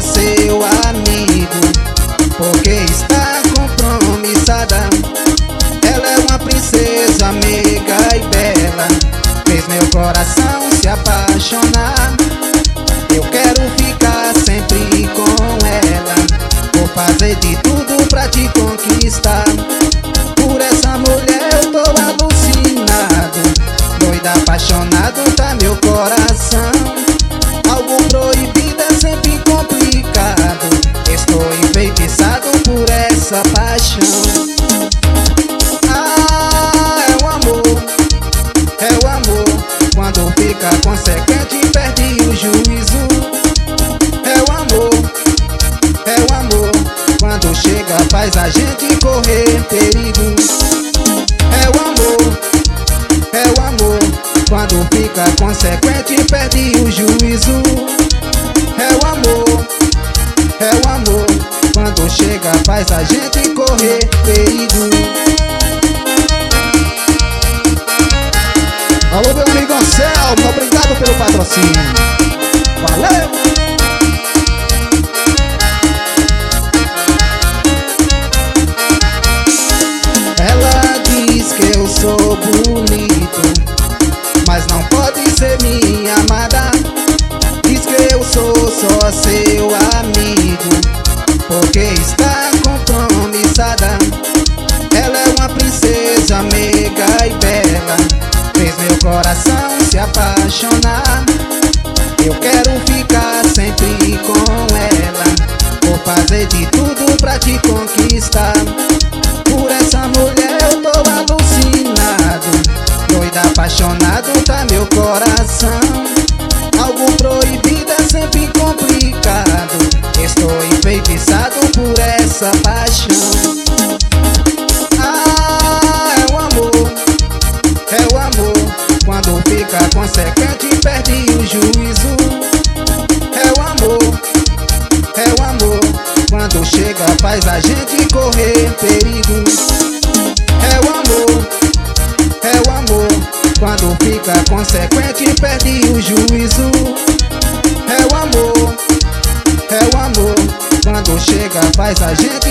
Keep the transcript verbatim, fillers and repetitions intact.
seu amigo, porque está compromissada. Ela é uma princesa meiga e bela, fez meu coração se apaixonar. Eu quero ficar sempre com ela, vou fazer de tudo pra te conquistar. Por essa mulher eu tô alucinado, doido, apaixonado tá meu coração. Algo proibido é sempre complicado, estou enfeitiçado por essa paixão. Ah, é o amor, é o amor, quando fica consequente perde o juízo. É o amor, é o amor, quando chega faz a gente correr perigo. É o amor, é o amor, quando fica consequente perde o juízo. É o amor, é o amor, quando chega faz a gente correr perigo. Alô, meu amigo Anselmo, obrigado pelo patrocínio. Valeu! Ela diz que eu sou bonito, mas não pode ser minha amada. Diz que eu sou só seu amigo, porque está compromissada. Ela é uma princesa meiga e bela, fez meu coração se apaixonar. Eu quero ficar sempre com ela, vou fazer de tudo pra te conquistar. Por essa mulher eu tô alucinado, doido, apaixonado tá meu coração. Algo proibido é sempre complicado, estou enfeitiçado por essa paixão. Ah, é o amor, é o amor, quando fica consequente perde o juízo. É o amor, é o amor, quando chega faz a gente correr perigo. É o amor, é o amor, quando fica consequente perde o juízo. É o amor, é o amor, quando chega faz a gente